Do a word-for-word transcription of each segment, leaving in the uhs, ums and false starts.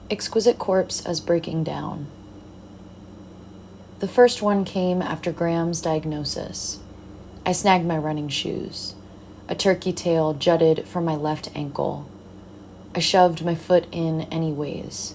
Exquisite corpse as breaking down. The first one came after Graham's diagnosis. I snagged my running shoes. A turkey tail jutted from my left ankle. I shoved my foot in anyways.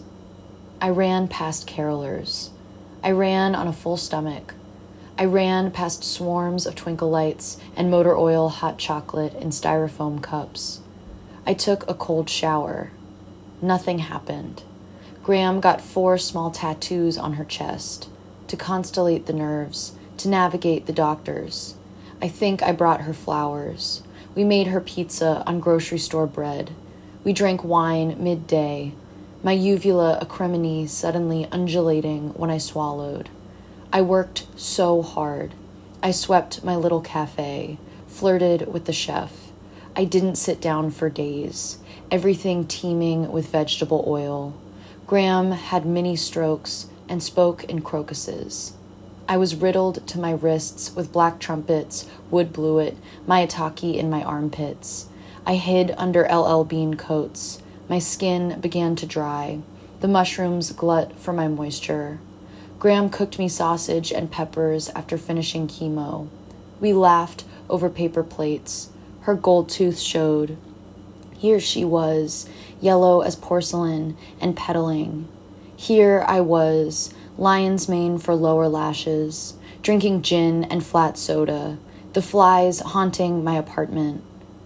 I ran past carolers. I ran on a full stomach. I ran past swarms of twinkle lights and motor oil hot chocolate in styrofoam cups. I took a cold shower. Nothing happened. Graham got four small tattoos on her chest, to constellate the nerves, to navigate the doctors. I think I brought her flowers. We made her pizza on grocery store bread. We drank wine midday, my uvula acrimony suddenly undulating when I swallowed. I worked so hard. I swept my little cafe, flirted with the chef. I didn't sit down for days, everything teeming with vegetable oil. Graham had mini strokes and spoke in crocuses. I was riddled to my wrists with black trumpets, wood bluet, maitake in my armpits. I hid under L L Bean coats. My skin began to dry. The mushrooms glut for my moisture. Graham cooked me sausage and peppers after finishing chemo. We laughed over paper plates. Her gold tooth showed. Here she was, yellow as porcelain and pedaling. Here I was, lion's mane for lower lashes, drinking gin and flat soda, the flies haunting my apartment.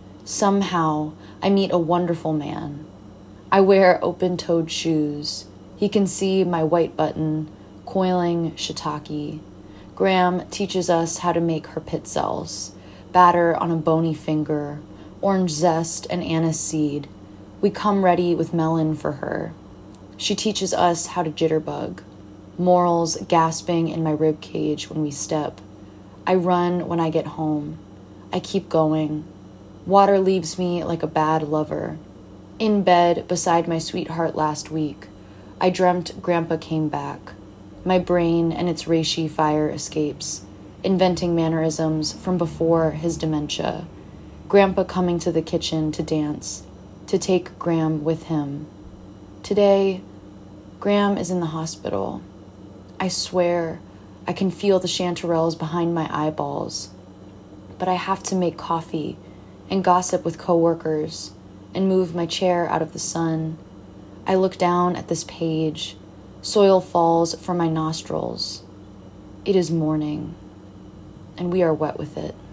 Somehow, I meet a wonderful man. I wear open-toed shoes. He can see my white button, coiling shiitake. Graham teaches us how to make her pit cells, batter on a bony finger, orange zest and anise seed. We come ready with melon for her. She teaches us how to jitterbug, morals gasping in my rib cage when we step. I run when I get home. I keep going. Water leaves me like a bad lover. In bed beside my sweetheart last week, I dreamt Grandpa came back. My brain and its reishi fire escapes, inventing mannerisms from before his dementia. Grandpa coming to the kitchen to dance, to take Graham with him. Today, Graham is in the hospital. I swear I can feel the chanterelles behind my eyeballs. But I have to make coffee and gossip with coworkers and move my chair out of the sun. I look down at this page. Soil falls from my nostrils. It is morning, and we are wet with it.